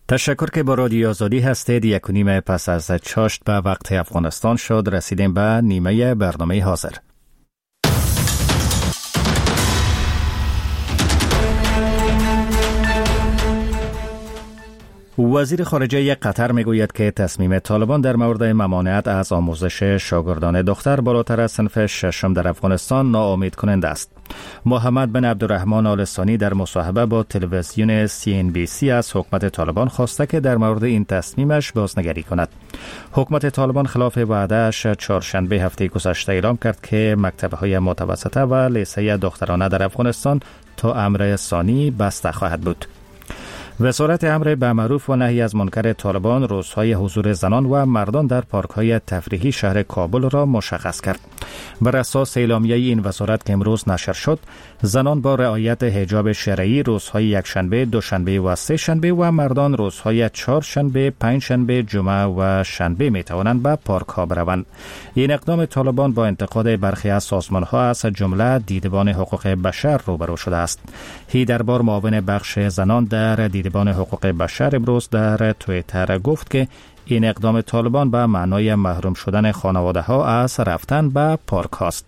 تشکر که با رادیو آزادی هستید. 1:30 پس از چاشت به وقت افغانستان شد. رسیدیم به نیمه برنامه حاضر. وزیر خارجه قطر میگوید که تصمیم طالبان در مورد ممانعت از آموزش شاگردان دختر بالاتر از صنف ششم در افغانستان ناامید کننده است. محمد بن عبدالرحمن آل ثانی در مصاحبه با تلویزیون CNBC از حکومت طالبان خواسته که در مورد این تصمیمش بازنگری کند. حکومت طالبان خلاف وعده‌اش چهارشنبه هفته گذشته اعلام کرد که مکتب‌های متوسطه و لیسه دخترانه در افغانستان تا امر ثانی بسته خواهد بود. وزارت امر به معروف و نهی از منکر طالبان روزهای حضور زنان و مردان در پارک‌های تفریحی شهر کابل را مشخص کرد. بر اساس اعلامیه این وزارت که امروز نشر شد، زنان با رعایت حجاب شرعی روزهای یکشنبه، دوشنبه و سه شنبه و مردان روزهای چهارشنبه، پنجشنبه، جمعه و شنبه می توانند به پارک‌ها بروند. این اقدام طالبان با انتقاد برخی از سازمان‌ها از جمله دیدبان حقوق بشر روبرو شده است. هیدربار معاون بخش زنان در دیدبان حقوق بشر امروز در توییتر گفت که این اقدام طالبان به معنای محروم شدن خانواده‌ها از رفتن به پارک است.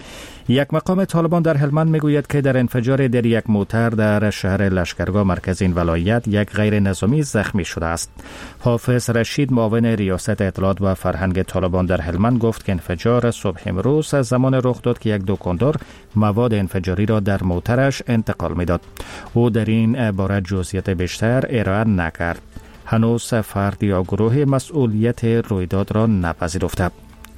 یک مقام طالبان در هلمند میگوید که در انفجار در یک موتر در شهر لشکرگاه مرکز این ولایت یک غیر نظامی زخمی شده است. حافظ رشید معاون ریاست اطلاعات و فرهنگ طالبان در هلمند گفت که انفجار صبح امروز زمان رخ داد که یک دکاندار مواد انفجاری را در موترش انتقال میداد. او در این باره جزئیات بیشتر ارائه نکرد. هنوز فرد یا گروه مسئولیت رویداد را نپذیرفته.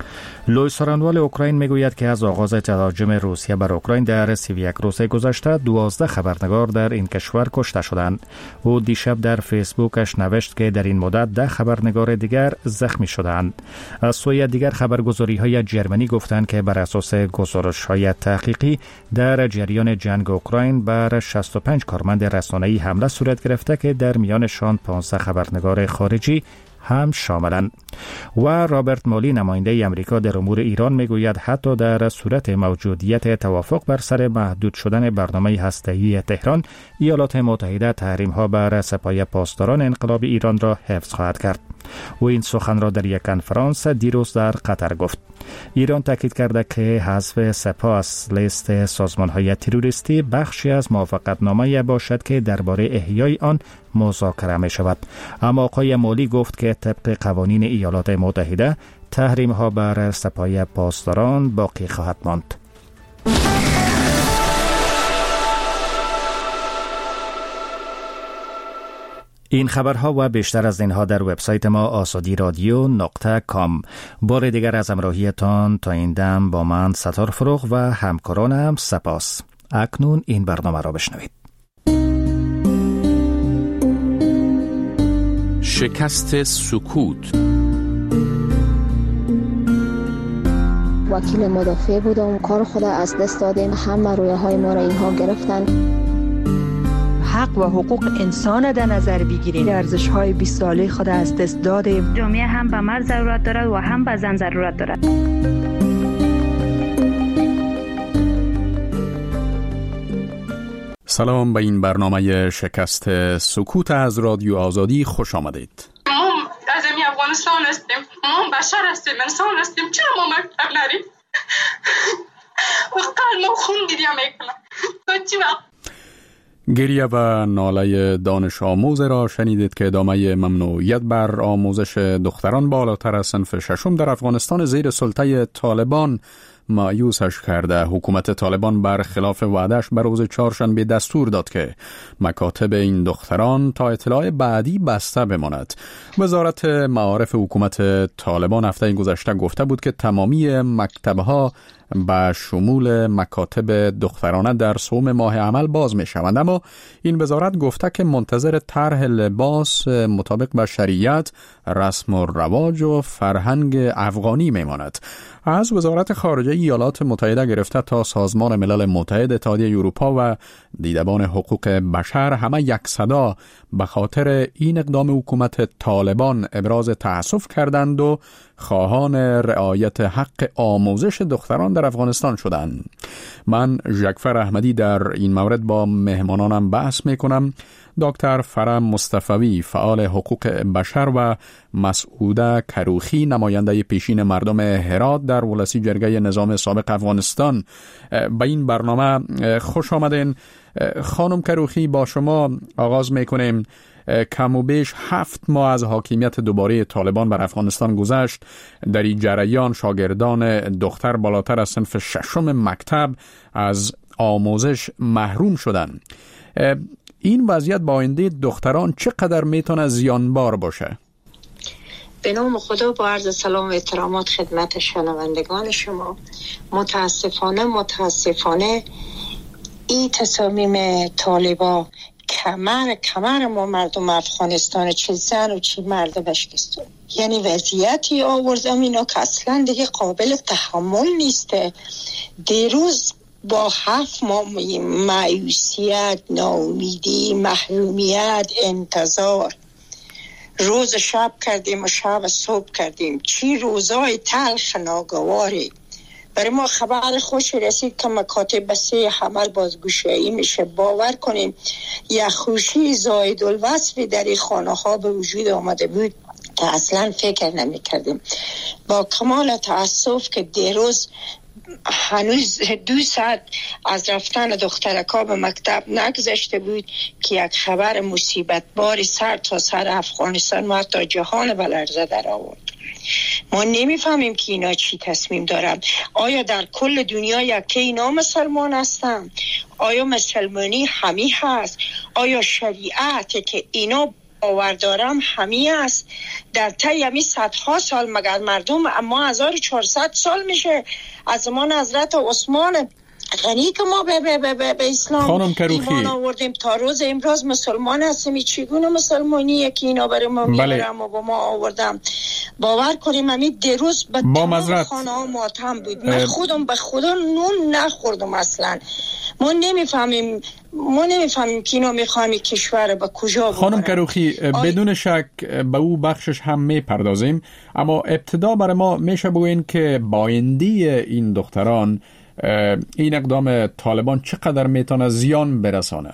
لوی سارانوال اوکراین میگوید که از آغاز تهاجم روسیه بر اوکراین در 31 روز گذشته 12 خبرنگار در این کشور کشته شدند. او دیشب در فیسبوکش نوشت که در این مدت 10 خبرنگار دیگر زخمی شدند. از سوی دیگر خبرگزاری‌های جرمنی گفتند که بر اساس گزارش‌های تحقیقی در جریان جنگ اوکراین بر 65 کارمند رسانه‌ای حمله صورت گرفته که در میانشان 15 خبرنگار خارجی هم شاملند. و رابرت مالی نماینده امریکا در امور ایران میگوید حتی در صورت موجودیت توافق بر سر محدود شدن برنامه هسته‌ای تهران، ایالات متحده تحریم‌ها بر سپاه پاسداران انقلاب ایران را حفظ خواهد کرد. و این سخن را در یک کنفرانس دیروز در قطر گفت. ایران تاکید کرده که حذف سپاه از لیست سازمان‌های تروریستی بخشی از موافقتنامه باشد که درباره احیای آن مذاکره می شود. اما آقای مالی گفت که طبق قوانین ایالات متحده تحریم‌ها بر سپاه پاسداران باقی خواهد ماند. این خبرها و بیشتر از اینها در وبسایت ما azadiradyo.com. بار دیگر از همراهیتان تا این دم با من ستار فروغ و همکارانم سپاس. اکنون این برنامه را بشنوید. شکست سکوت. وکیل مدافع بودم، کار خود از دست دادیم، همه رویاهای ما را اینها گرفتن. حق و حقوق انسان در نظر بگیریم. ارزش‌های 20 ساله خود از دست دادیم. جامعه هم به مرد ضرورت دارد و هم به زن ضرورت دارد. سلام، به این برنامه شکست سکوت از رادیو آزادی خوش آمدید. ما از افغانستان هستیم، ما بشر هستیم، انسان هستیم، چرا ما مکتب نریم؟ وقت ما خون گریه میکنم تا چی وقت؟ گریه و ناله دانش آموز را شنیدید که ادامه ممنوعیت بر آموزش دختران بالاتر از صنف ششم در افغانستان زیر سلطه طالبان مایوسش کرده. حکومت طالبان بر خلاف وعده‌اش بر روز چهارشنبه دستور داد که مکاتب این دختران تا اطلاع بعدی بسته بماند. وزارت معارف حکومت طالبان هفته گذشته گفته بود که تمامی مکتب‌ها به شمول مکاتب دخترانه در سوم ماه عمل باز می شوند، اما این وزارت گفته که منتظر طرح لباس مطابق با شریعت، رسم و رواج و فرهنگ افغانی می ماند. از وزارت خارجه ایالات متحده گرفته تا سازمان ملل متحد، اتحادیه اروپا و دیدبان حقوق بشر همه یک صدا به خاطر این اقدام حکومت طالبان ابراز تأسف کردند و خواهان رعایت حق آموزش دختران در افغانستان شدند. من ژکفر احمدی در این مورد با مهمانانم بحث میکنم. دکتر فرام مصطفی فعال حقوق بشر و مسعوده کروخی نماینده پیشین مردم هرات در ولسی جرگه نظام سابق افغانستان به این برنامه خوش آمدین. خانم کروخی، با شما آغاز میکنیم. کم و بیش 7 ماه از حاکمیت دوباره طالبان بر افغانستان گذشت. در این جریان شاگردان دختر بالاتر از صنف 6 مکتب از آموزش محروم شدند. این وضعیت با آینده دختران چقدر میتونه زیانبار باشه؟ به نام خدا با عرض سلام و احترامات خدمت شنوندگان شما. متاسفانه این تصامیم طالبان کمر ما مردم افغانستان، چه زن و چه مرد بشکستون، یعنی وضعیتی آوردم اینا که اصلا دیگه قابل تحمل نیسته. دیروز با 7 ماه مایوسیت، ناامیدی، محرومیت، انتظار، روز شب کردیم و شب صبح کردیم، چی روزای تلخ ناگواری. برای ما خبر خوش رسید که مکاتب بسیع حمل بازگشایی میشه. باور کنیم یک خوشی زاید الوصفی در این خانه ها به وجود آمده بود که اصلا فکر نمی کردیم. با کمال تأسف که دیروز هنوز 2 ساعت از رفتن دخترکا به مکتب نگذشته بود که یک خبر مصیبت باری سر تا سر افغانستان و حتی جهان به لرزه در آورد. ما نمیفهمیم که اینا چی تصمیم دارن. آیا در کل دنیا یکی اینا مسلمان هستن؟ آیا مسلمانی همی هست؟ آیا شریعت که اینا باور دارم همی است؟ در طی همی صدها سال مگر مردم اما 1400 سال میشه از زمان حضرت عثمان غنی که ما به اسلام ایمان آوردیم تا روز امروز مسلمان هستیم. چگونه مسلمانیه که اینا برای ما میبرم و با ما آوردم؟ باور کنیم همین دیروز به تمام خانه ها ماتم بود. من خودم به خدا نون نخوردم اصلا. ما نمیفهمیم که اینا میخوایم کشور به کجا ببرن. خانم کروخی، بدون شک به او بخشش هم میپردازیم، اما ابتدا برای ما میشه بگوین که باینده این دختران این اقدام طالبان چقدر میتونه زیان برسانه؟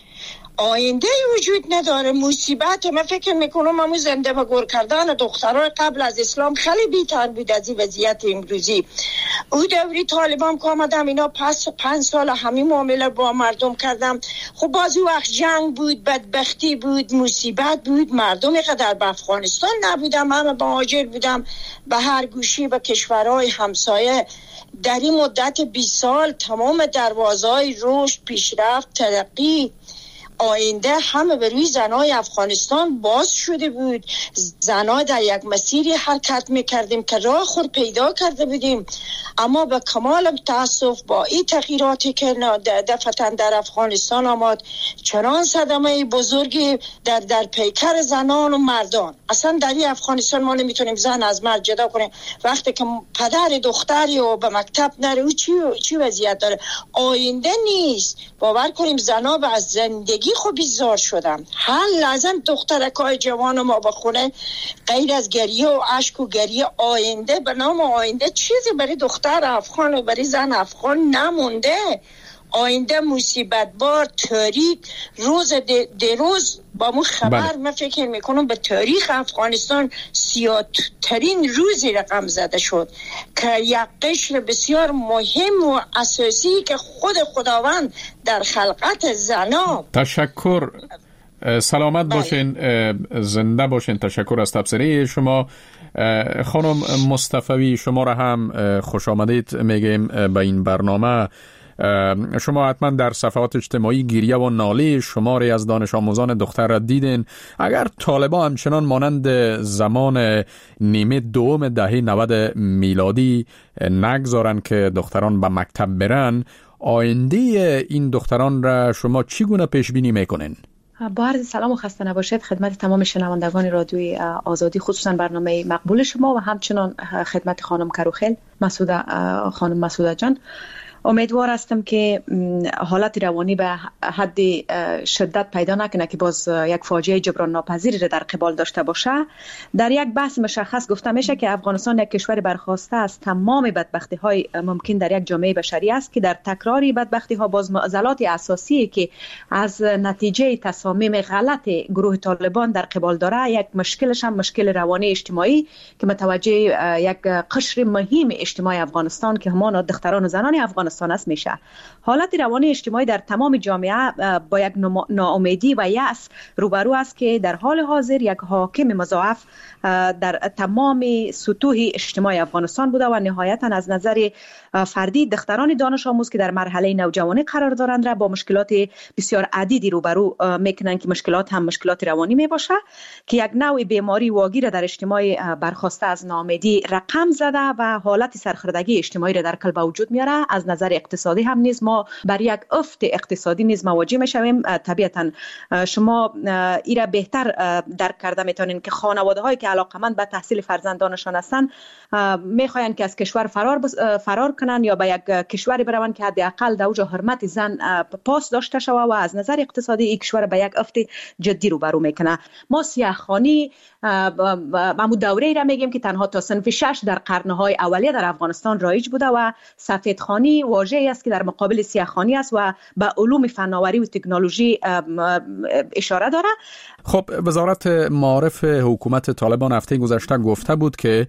آینده وجود نداره. مصیبت. من فکر میکنم همون زنده و گور کردن دخترای قبل از اسلام خیلی بی‌تر بود از این وضعیت امروزی. او دوری طالبان که آمدم اینا پس 5 سال همین معامله با مردم کردم. خب باز وقت جنگ بود، بدبختی بود، مصیبت بود، مردم قدر به افغانستان نبودم، همه مهاجر بودم به هر گوشی به کشورهای همسایه. در این مدت 20 سال تمام دروازه‌های رشد، پیشرفت، ترقی، آینده همه به روی زنای افغانستان باز شده بود. زنها در یک مسیری حرکت میکردیم که راه خود پیدا کرده بودیم، اما به کمال تأسف با این تغییراتی که دفعتاً در افغانستان آمد چنان صدمه بزرگی در پیکر زنان و مردان. اصلا در این افغانستان ما نمیتونیم زن از مرد جدا کنیم. وقتی که پدر دختری و به مکتب نره او چی وضعیت داره؟ آینده نیست. باور کنیم زنها به از زندگی خب بیزار شدم. هر لحظه دخترکای جوان ما بخونه غیر از گریه و اشک و گریه آینده به نام آینده چیزی برای دختر افغان و برای زن افغان نمونده. آینده مصیبت بار، تاریک، روز دیروز با مو خبر من فکر میکنم به تاریخ افغانستان سیاه‌ترین روزی رقم زده شد که یک قشر بسیار مهم و اساسی که خود خداوند در خلقت زنا. تشکر. سلامت باشین، زنده باشین. تشکر از تبصره شما. خانم مصطفی، شما را هم خوش آمدید میگیم به این برنامه. شما حتما در صفحات اجتماعی گریه و ناله شماری از دانش آموزان دختر را دیدین. اگر طالبان همچنان مانند زمان نیمه دوم دهه 90 میلادی نگذارن که دختران به مکتب برن، آینده این دختران را شما چگونه پیش بینی میکنین؟ با عرض سلام و خسته نباشید خدمت تمام شنوندگان رادیوی آزادی، خصوصا برنامه مقبول شما و همچنان خدمت خانم کروخیل خانم مسعوده جان. امیدوار هستم که حالت روانی به حد شدت پیدا نکنه که باز یک فاجعه جبران ناپذیری را در قبال داشته باشه. در یک بحث مشخص گفته میشه که افغانستان یک کشور برخواسته از تمام بدبختی های ممکن در یک جامعه بشری است که در تکراری بدبختی ها باز معضلات اساسی که از نتیجه تصامیم غلط گروه طالبان در قبال داره، یک مشکلش هم مشکل روانی اجتماعی که متوجه یک قشر مهم اجتماعی افغانستان که همان دختران و زنان افغانستان است میشه. حالت روانی اجتماعی در تمام جامعه با یک ناامیدی و یأس روبرو است که در حال حاضر یک حاکم مضاعف در تمام سطوح اجتماعی افغانستان بوده و نهایتا از نظر فردی دختران دانش آموز که در مرحله نوجوانی قرار دارند را با مشکلات بسیار عدیدی روبرو میکنند که مشکلات هم مشکلات روانی می باشه که یک نوع بیماری واگیر در اجتماع برخواسته از ناامیدی رقم زده و حالت سرخوردگی اجتماعی را در کل به وجود میاره. از نظر اقتصادی هم نیز ما بر یک افت اقتصادی نیز مواجه میشویم. طبیعتا شما ایرا بهتر درک کرده میتونین که خانواده هایی که علاقمند به تحصیل فرزندانشان هستند میخواین که از کشور فرار کنن یا به یک کشوری برون که حداقل در اوج حرمت زن پاس داشته شوه و از نظر اقتصادی این کشور به یک افت جدی روبرو میکنه. ما سیاه‌خوانی معمول دوره‌ای را میگیم که تنها تا صنف 6 در قرن‌های اولیه در افغانستان رایج بوده و سفیدخوانی واژه‌ای است که در مقابل سیاه‌خوانی است و به علوم فناوری و تکنولوژی اشاره داره. خب وزارت معارف حکومت طالبان هفته گذشته گفته بود که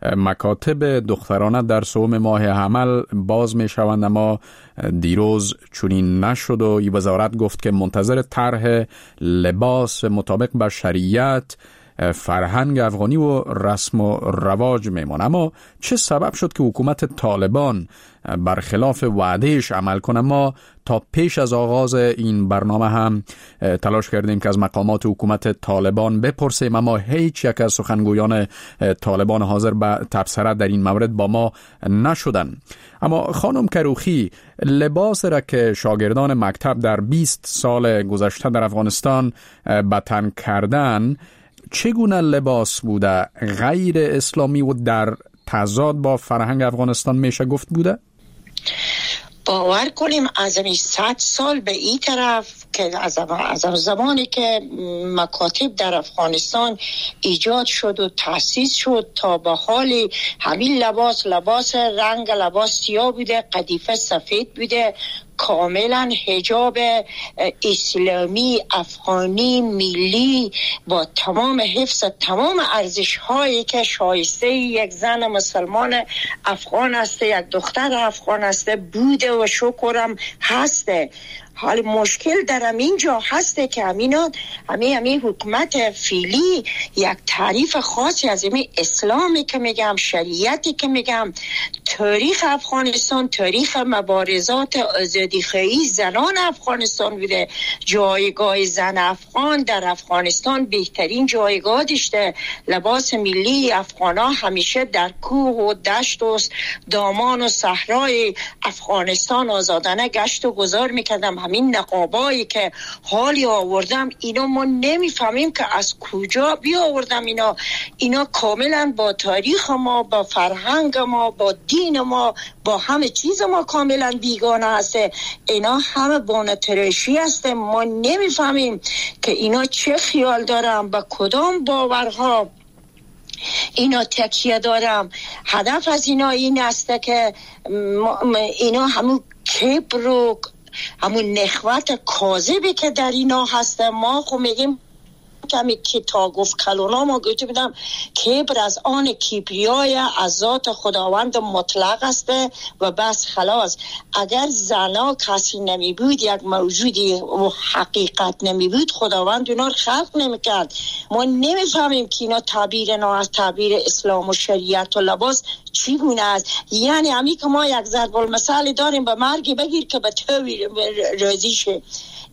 مکاتب دخترانه در سوم ماه حمل باز می شوند، اما دیروز چنین نشد و این وزارت گفت که منتظر طرح لباس مطابق با شریعت، فرهنگ افغانی و رسم و رواج میمونه. اما چه سبب شد که حکومت طالبان برخلاف وعدهش عمل کنه؟ ما تا پیش از آغاز این برنامه هم تلاش کردیم که از مقامات حکومت طالبان بپرسیم، اما هیچ یک از سخنگویان طالبان حاضر به تبصره در این مورد با ما نشدن. اما خانم کروخی، لباس را که شاگردان مکتب در 20 سال گذشته در افغانستان به تن کردن، چگونه لباس بوده؟ غیر اسلامی و در تضاد با فرهنگ افغانستان میشه گفت بوده؟ باور کنیم از این 100 سال به این طرف که از زمانی که مکاتب در افغانستان ایجاد شد و تأسیس شد تا به حال همین لباس رنگ لباس سیاه بوده، قدیفه سفید بوده، کاملا حجاب اسلامی افغانی ملی با تمام حفظ تمام ارزش هایی که شایسته یک زن مسلمان افغان است، یک دختر افغان است بوده و شکرم هسته. حال مشکل در اینجا هسته که همین حکومت فعلی یک تعریف خاصی از این اسلامی که میگم، شریعتی که میگم، تاریخ افغانستان، تاریخ مبارزات آزادیخواهی زنان افغانستان بوده. جایگاه زن افغان در افغانستان بهترین جایگاه داشته. لباس ملی افغانا همیشه در کوه و دشت و دامان و صحرای افغانستان آزادانه گشت و گذار میکردم. همین نقابایی که حالی آوردم اینا ما نمیفهمیم که از کجا بیاوردم. اینا کاملا با تاریخ ما، با فرهنگ ما، با دین ما، با همه چیز ما کاملا بیگانه هسته. اینا همه بانترشی هسته. ما نمیفهمیم که اینا چه خیال دارن، با کدام باورها اینا تکیه دارم. هدف از اینا این است که اینا همون کبر و همون نخوت کاذبی که در اینا هست. ما خو میگیم کمی که تا گفت کلونا ما گوشه بدم کبر از آن کبریای از ذات خداوند مطلق است و بس خلاص. اگر زنا کسی نمی بود، یک موجودی و حقیقت نمی بود، خداوند اونا رو خلق نمی کرد. ما نمی فهمیم که اینا تعبیر نا از تعبیر اسلام و شریعت و لباس چی گونه است. یعنی همی که ما یک ضرب المثل داریم به مرگی بگیر که به تو راضی شه.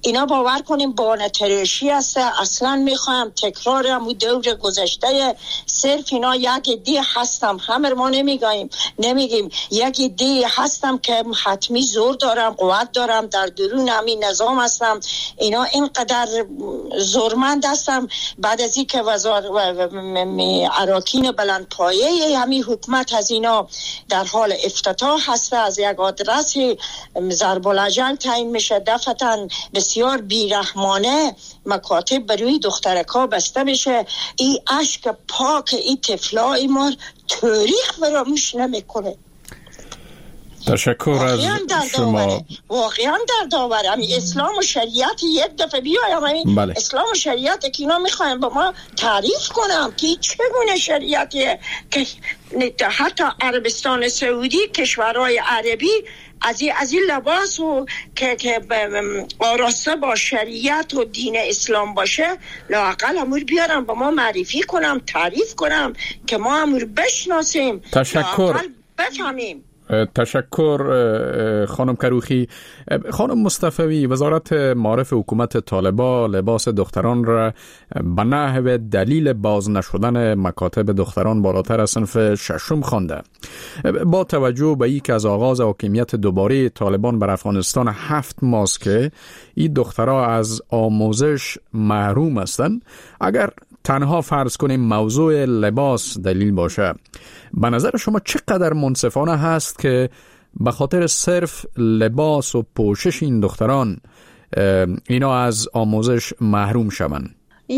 اینا باور کنیم بانترشی است. اصلا میخوایم تکرارم و دور گذشته. صرف اینا یک دی هستم، همه ما نمیگیم یک دی هستم که حتمی زور دارم، قوت دارم، در درون همین نظام هستم. اینا اینقدر زورمند هستم بعد از این که اراکین بلند پایه همین حکومت از اینا در حال افتتاح هست. از یک آدرس ضرب الاجل تعیین میشه، دفعتاً بسیار بیرحمانه مکاتب بروی دخترکا بسته میشه. این اشک پاک این طفلای ما تاریخ فراموش نمیکنه. تشکر از شما. واقعا در داور همین اسلام و شریعت یک دفعه بیایم همین اسلام و شریعت که اینا میخوایم با ما تعریف کنم که چگونه شریعتیه که حتی عربستان سعودی کشورهای عربی از این لباس و که آراسته با شریعت و دین اسلام باشه لااقل امور بیارم با ما معرفی کنم، تعریف کنم که ما امور بشناسیم، تشکر بفهمیم. تشکر خانم کروخی. خانم مصطفی، وزارت معارف حکومت طالبان لباس دختران را به نحو دلیل باز نشدن مکاتب دختران بالاتر از صنف ششم خوانده. با توجه به اینکه از آغاز حاکمیت دوباره طالبان بر افغانستان 7 ماه که این دخترها از آموزش محروم هستند، اگر تنها فرض کنیم موضوع لباس دلیل باشه، به نظر شما چقدر منصفانه هست که به خاطر صرف لباس و پوشش این دختران اینا از آموزش محروم شوند؟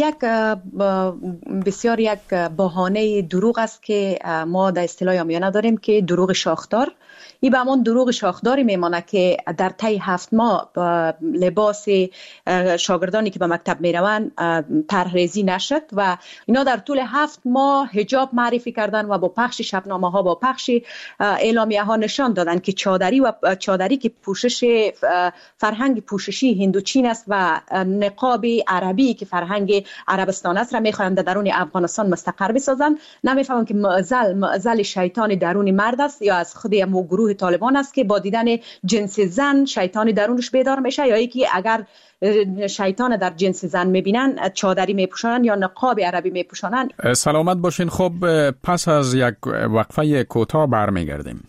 بسیار یک بهانه دروغ است که ما در اصطلاح عامیانه داریم که دروغ شاخدار. این به همون دروغ شاخداری میمانه که در طی 7 ماه لباس شاگردانی که به مکتب میروند طرحریزی نشد و اینا در طول 7 ماه حجاب معرفی کردن و با پخش شبنامه ها، با پخش اعلامیه ها نشان دادن که چادری که پوشش فرهنگ پوششی هندوچین است و نقاب عربی که فرهنگ عربستان است را میخواهند در درون افغانستان مستقر بسازند. نمیفهمم که معضل شیطان درون مرد است یا از خود گروه طالبان است که با دیدن جنس زن شیطان درونش بیدار میشه، یا اینکه اگر شیطان در جنس زن میبینن چادری میپوشانن یا نقاب عربی میپوشانن. سلامت باشین. خب پس از یک وقفه کوتاه برمیگردیم.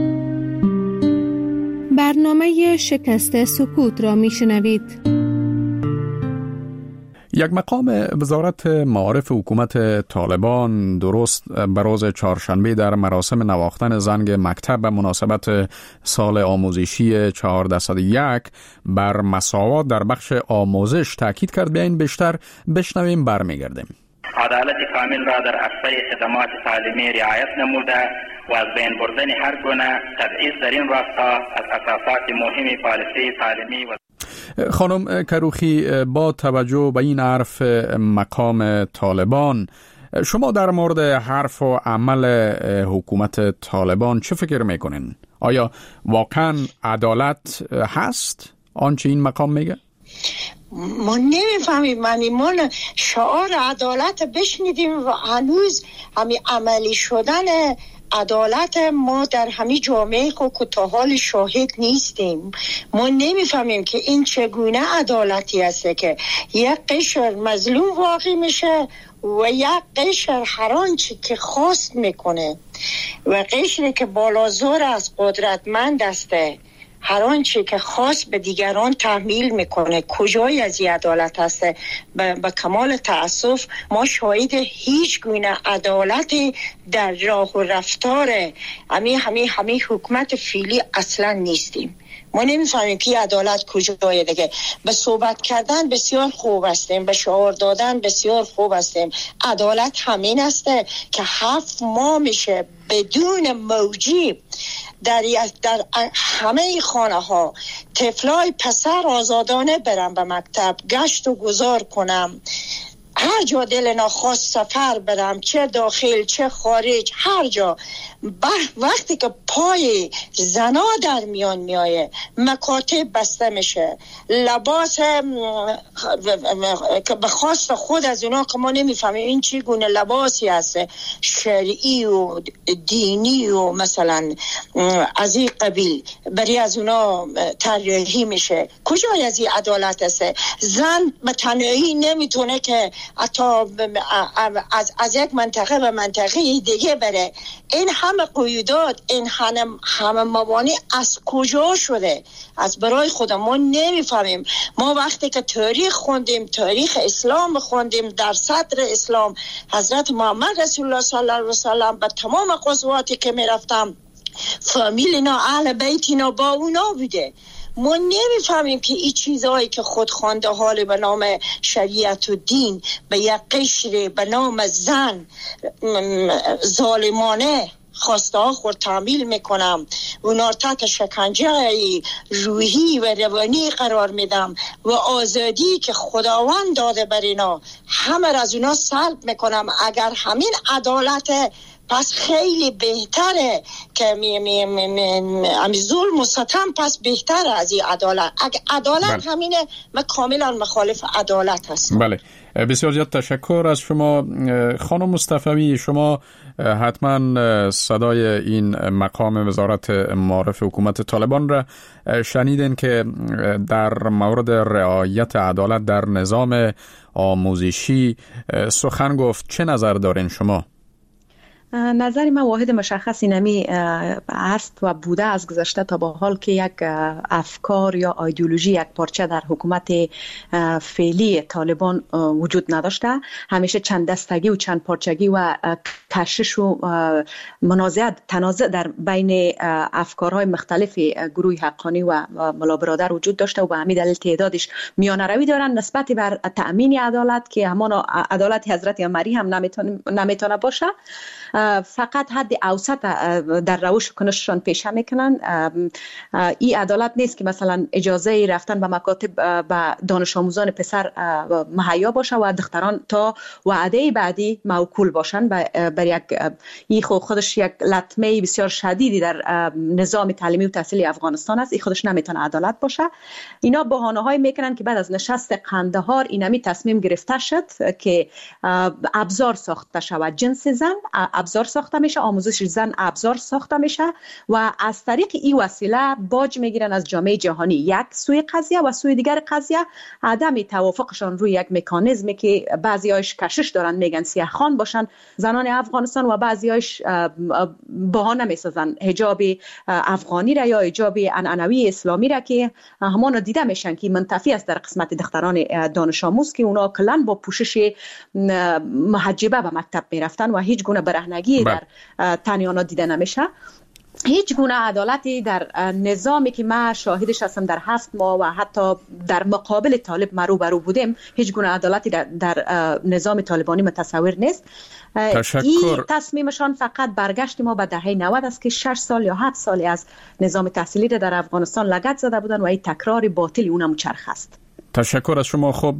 برنامه شکست سکوت را میشنوید. یک مقام وزارت معارف حکومت طالبان درست به روز چهارشنبه در مراسم نواختن زنگ مکتب به مناسبت سال آموزشی 1401 بر مساوات در بخش آموزش تاکید کرد. بیاین بیشتر بشنویم، برمیگردیم. عدالت کامل را در عرصه خدمات تعلیمی رعایت نموده و از بین بردن هر گونه تبعیض در این راستا از اساسات مهم پالیسی تعلیمی و خانم کروخی، با توجه به این حرف مقام طالبان، شما در مورد حرف و عمل حکومت طالبان چه فکر میکنین؟ آیا واقعا عدالت هست آنچه این مقام میگه؟ ما نمیفهمیم. ما شعار عدالت بشنیدیم و هنوز همین عملی شدن عدالت ما در همین جامعه که تا حال شاهد نیستیم. ما نمیفهمیم که این چگونه عدالتی است که یک قشر مظلوم واقع میشه و یک قشر هر آنچه که خواست میکنه و قشری که بالازور است، قدرتمند است، هر آنچه که خاص به دیگران تحمیل میکنه. کجای از این عدالت هست؟ به کمال تأسف ما شاهد هیچ گونه عدالتی در راه و رفتار همین حکومت فعلی اصلا نیستیم. ما نمیفهمیم که عدالت کجایه دیگه. به صحبت کردن بسیار خوب هستیم، به شعار دادن بسیار خوب هستیم. عدالت همین است که 7 ماه میشه بدون موجب در همه خانه ها طفلای پسر آزادانه برن به مکتب، گشت و گذار کنم. هر جا دلنا خواست سفر برم، چه داخل چه خارج، هر جا وقتی که پای زنا در میان میایه، مکاتب بسته میشه، لباس که به خواست خود از اونا که ما نمیفهمیم این چی گونه لباسی هست، شرعی و دینی و مثلا از این قبیل، برای از اونا طراحی میشه. کجای از این عدالت هست؟ زن به تنهایی نمیتونه که حتی از یک منطقه به منطقه دیگه بره. این همه قیودات، این همه موانع از کجا شده؟ از برای خودم ما نمیفهمیم. ما وقتی که تاریخ خوندیم، تاریخ اسلام خوندیم، در صدر اسلام حضرت محمد رسول الله صلی الله علیه و سلم به تمام غزواتی که میرفتم، فامیل اینا، اهل بیت اینا با اونا بوده. ما نمیفهمیم که این چیزهایی که خود خوانده حال به نام شریعت و دین به یک قشر به نام زن ظالمانه خواسته ها خود تعمیل میکنم، اونا تحت شکنجه روحی و روانی قرار میدم و آزادی که خداوند داده بر اینا همه از اونا سلب میکنم. اگر همین عدالت پس خیلی بهتره که ظلم و ستم پس بهتره از این عدالت. اگه عدالت همینه، من کاملا مخالف عدالت هستم. بله، بسیار زیاد تشکر از شما خانم مصطفی. شما حتما صدای این مقام وزارت معارف حکومت طالبان را شنیدین که در مورد رعایت عدالت در نظام آموزشی سخن گفت. چه نظر دارین شما؟ نظر من واحد مشخص اینمی است و بوده از گذشته تا به حال که یک افکار یا ایدئولوژی یک پارچه در حکومت فعلی طالبان وجود نداشته. همیشه چند دستگی و چند پارچگی و کشش و منازعات، تنازع در بین افکارهای مختلف گروه حقانی و ملا برادر وجود داشته و به همین دلیل تعدادش میانه روی دارن نسبت بر تأمین عدالت که همان عدالت حضرت عمری هم نمیتونه باشه. فقط حد اوسط در روش کنششان پیشه میکنن. این عدالت نیست که مثلا اجازه رفتن به مکاتب به دانش آموزان پسر مهیا باشه و دختران تا وعده بعدی موکول باشن. بر یک خودش یک لطمه بسیار شدیدی در نظام تعلیمی و تحصیلی افغانستان است. این خودش نمیتونه عدالت باشه. اینا بهانه های میکنن که بعد از نشست قندهار اینمی تصمیم گرفته شد که ابزار ساخته شود، جنس زن ابزار ساخته میشه، آموزش زن ابزار ساخته میشه و از طریق این وسیله باج میگیرن از جامعه جهانی. یک سوی قضیه و سوی دیگر قضیه عدم توافقشان روی یک مکانیزمی که بعضیاش کشش دارن، میگن سیاه خان باشن زنان افغانستان و بعضیاش بهانه میسازن حجاب افغانی را یا حجاب عنعنوی اسلامی را که همان دیده میشن که منتفی است در قسمت دختران دانش آموز که اونا کلا با پوشش محجبه به مکتب میرفتن و هیچ گونه برهنگی در تن آنها دیده نمیشه. هیچ گونه عدالتی در نظامی که ما شاهدش هستم در 7 ماه و حتی در مقابل طالب ما روبرو بودیم، هیچ گونه عدالتی در نظام طالبانی متصور نیست. این تصمیمشان فقط برگشت ما به دهه 90 است که 6 سال یا 7 سالی از نظام تحصیلی در افغانستان لگد زده بودن و این تکرار باطل اونم چرخ است. تشکر از شما. خب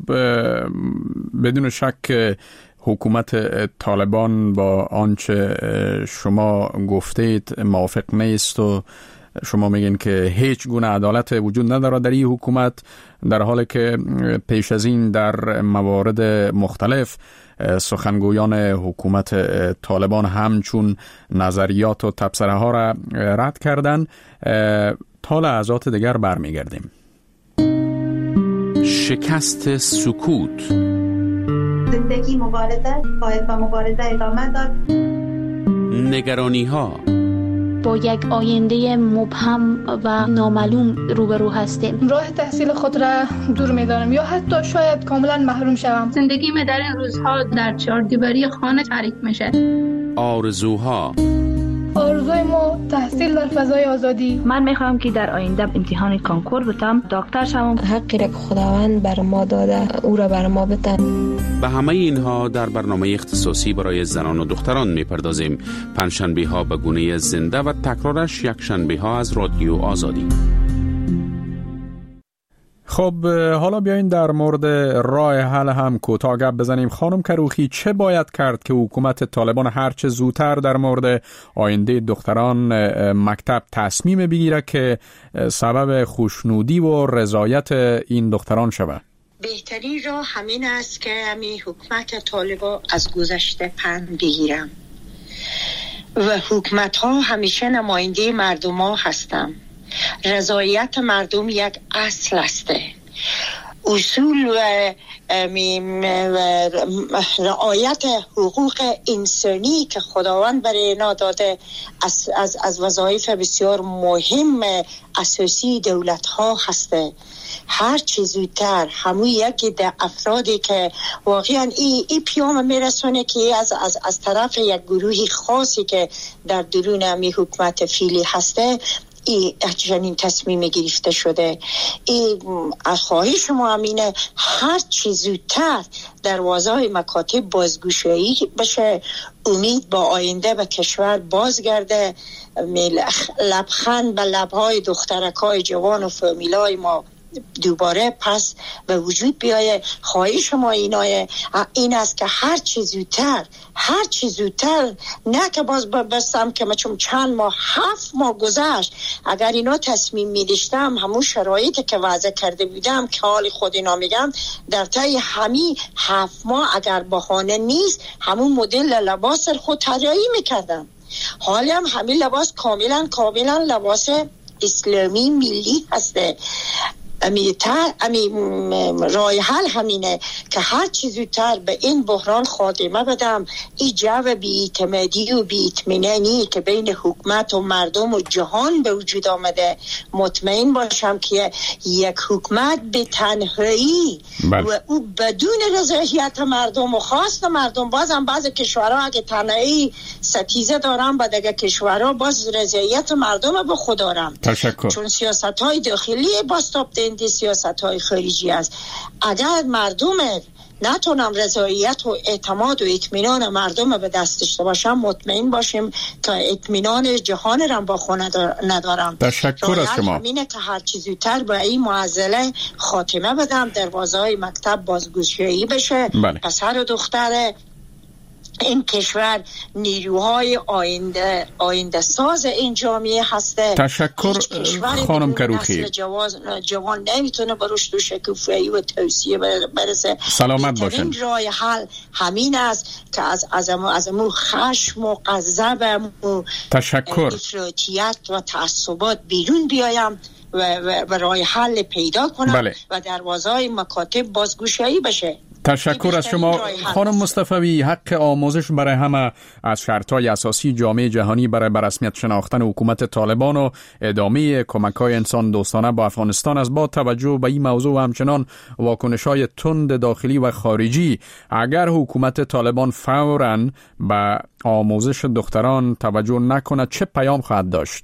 بدون شک حکومت طالبان با آنچه شما گفتید موافق نیست و شما میگین که هیچ گونه عدالت وجود نداره در این حکومت، در حالی که پیش از این در موارد مختلف سخنگویان حکومت طالبان همچون نظریات و تبصره ها را رد کردن. تا لحظات دیگر برمیگردیم. شکست سکوت. زندگی مبارزه باید با مبارزه ادامه داد. نگرانی ها. با یک آینده مبهم و نامعلوم روبرو هستیم. راه تحصیل خود را دور می‌دارم یا حتی شاید کاملا محروم شوم. زندگی در این روزها در چهاردیواری خانه تعریف میشه. آرزوها. آرزوی ما تحصیل در فضای آزادی. من میخوام که در آینده امتحان کنکور بتم، دکتر شوم. حقی را که خداوند بر ما داده او را بر ما بده. به همه اینها در برنامه اختصاصی برای زنان و دختران میپردازیم. پنجشنبه ها به گونه زنده و تکرارش یک شنبه ها از رادیو آزادی. خب حالا بیاین در مورد راه حل هم کوتاه گپ بزنیم. خانم کروخی، چه باید کرد که حکومت طالبان هرچه زودتر در مورد آینده دختران مکتب تصمیم بگیره که سبب خوشنودی و رضایت این دختران شود؟ بهترین راه همین است که همین حکومت طالبان از گذشته پند بگیرم و حکومت ها همیشه نماینده مردم ها هستن. رضایت مردم یک اصل است. اصول و رعایت حقوق انسانی که خداوند برای اینا داده از وظایف بسیار مهم اساسی دولت ها هسته. هر چیز زودتر همون یکی در افرادی که واقعا این پیام میرسونه که از طرف یک گروهی خاصی که در درون همی حکومت فعلی هسته این تصمیم گرفته شده. این خواهش ما همینه هر چیز زودتر دروازه‌های مکاتب بازگشایی بشه. امید با آینده به کشور بازگرده. لبخند به لب‌های دخترکای جوان و فامیلای ما دوباره پس به وجود بیایه. خواهش ما این است که هر چیز زودتر نه که باز بستم که چون چند ماه 7 ماه گذشت اگر اینا تصمیم می‌داشتم همون شرایطی که وضع کرده بودم که حال خود اینا میگم در طی همین 7 ماه اگر بهانه نیست همون مدل لباس خود طراحی میکردم. حالا هم همین لباس کاملا لباس اسلامی ملی هسته. راه حل همینه که هر چیز زودتر به این بحران خاتمه بدم. این جو بی‌اعتمادی و بی‌اطمینانی که بین حکومت و مردم و جهان به وجود آمده مطمئن باشم که یک حکومت به تنهایی و او بدون رضایت مردم و خواست مردم، بازم بعض کشورها اگه تنهایی ستیزه دارن با دیگه کشورها باز رضایت مردم به خود دارم. تشکر. چون سیاست‌های داخلی باستاب این سیاست‌های خارجی است. اگر مردم نتونم رضایت و اعتماد و اطمینان مردم به دست داشته باشم مطمئن باشیم که اطمینان جهان را با خود ندارم. تشکر از شما. همینه که هر چیز زودتر به این معضله خاتمه بدم، دروازه‌های مکتب بازگشایی بشه. بله. پسر و دختر این کشور نیروهای آینده ساز این جامعه هسته. تشکر خانم کروخی. جوان نمیتونه به رشد و شکوفایی و توسعه برسه. سلامت باشین. این راه حل همین است که از امو خشم و غضب و افراطیت و تعصبات بیرون بیایم و راه حل پیدا کنم. بله. و دروازه‌های مکاتب بازگشایی بشه. تشکر از شما خانم مصطفی. حق آموزش برای همه از شرط‌های اساسی جامعه جهانی برای بررسمیت شناختن حکومت طالبان و ادامه کمک‌های انسان دوستانه با افغانستان است. با توجه به این موضوع و همچنان واکنش‌های تند داخلی و خارجی، اگر حکومت طالبان فوراً به آموزش دختران توجه نکند چه پیام خواهد داشت؟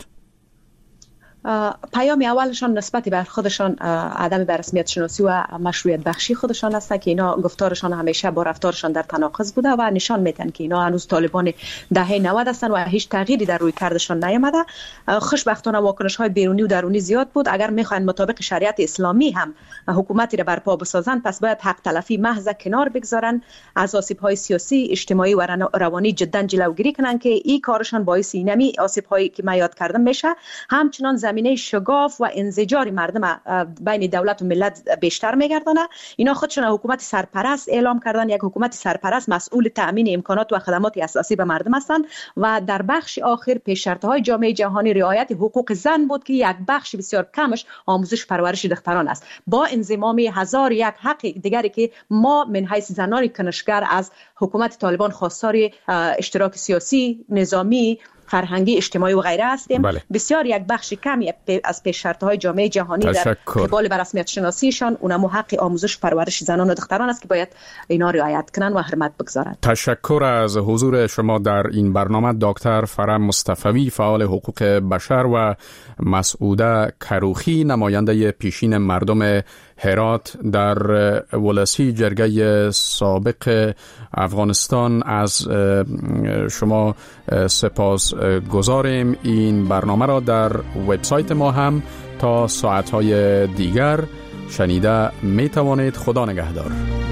پیام اولشان نسبت به خودشان عدم بررسمیت شناسی و مشروعیت بخشی خودشان است که اینا گفتارشان همیشه با رفتارشان در تناقض بوده و نشان میدن که اینا هنوز طالبان دهه 90 هستند و هیچ تغییری در روی کردشان نیامده. خوشبختانه واکنش های بیرونی و درونی زیاد بود. اگر میخواین مطابق شریعت اسلامی هم حکومتی را برپا بسازند پس باید حق تلفی محض کنار بگذارن، از آسیب های سیاسی، اجتماعی و روانی جدا جلوگیری کنن که این کارشان باعث اینمی آسیب هایی که من یاد کردم میشه. همچنان زمینه شگاف و انزجار مردم بین دولت و ملت بیشتر میگردانه. اینا خودشون حکومت سرپرست اعلام کردن. یک حکومت سرپرست مسئول تامین امکانات و خدمات اساسی به مردم هستند و در بخش آخر پیش شرط های جامعه جهانی رعایت حقوق زن بود که یک بخش بسیار کمش آموزش پرورش دختران است، با انضمام هزار یک حق دیگری که ما من حیث زنان کنشگر از حکومت طالبان خواستار اشتراک سیاسی، نظامی، فرهنگی، اجتماعی و غیره هستیم. بله. بسیار یک بخش کمی از پیش شرط‌های جامعه جهانی در قبال بررسمیت شناسیشان اونم حق آموزش پرورش زنان و دختران است که باید اینا رعایت کنن و حرمت بگذارند. تشکر از حضور شما در این برنامه دکتر فرام مصطفی، فعال حقوق بشر، و مسعوده کروخی، نماینده پیشین مردم هرات در ولسی جرگه سابق افغانستان. از شما سپاس گذاریم. این برنامه را در وبسایت ما هم تا ساعتهای دیگر شنیده می توانید. خدا نگهدار.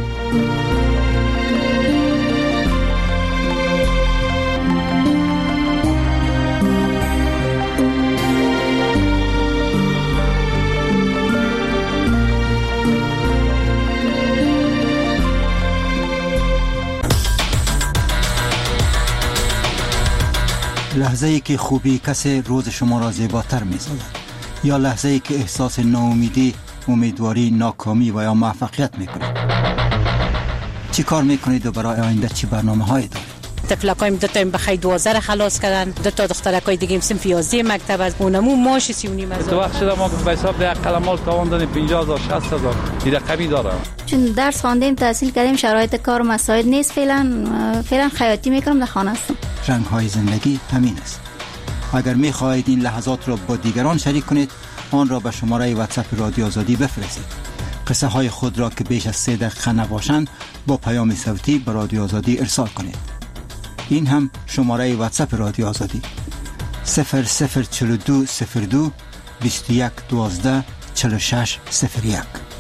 لحظه ای که خوبی کسی روز شما را زیباتر می سازد، یا لحظه ای که احساس ناامیدی، امیدواری، ناکامی و یا موفقیت می کنید. چی کار می کنید و برای آینده چی برنامه هایی دارید؟ طفلکایم 2 تا بخیر 12 خلاص کردن، 2 تا دخترکای دیگه صنف 11 مکتب از اونمو ماش 39 هزار. تو وقت شده ما به حساب ده قلمال تاوان دادیم 50000 60000 این رقمی داره. چون درس خواندیم تحصیل کردیم شرایط کار مساعد نیست، فعلا خیاطی میکنم در خانه هستم. رنگ های زندگی همین است. اگر می خواهید این لحظات را با دیگران شریک کنید، آن را به شماره واتساپ رادیو آزادی بفرستید. قصه های خود را که بیش از 3 دقیقه نباشند با پیام صوتی به رادیو آزادی ارسال کنید. این هم شماره واتساپ رادیو آزادی 004202 21 12 46 01.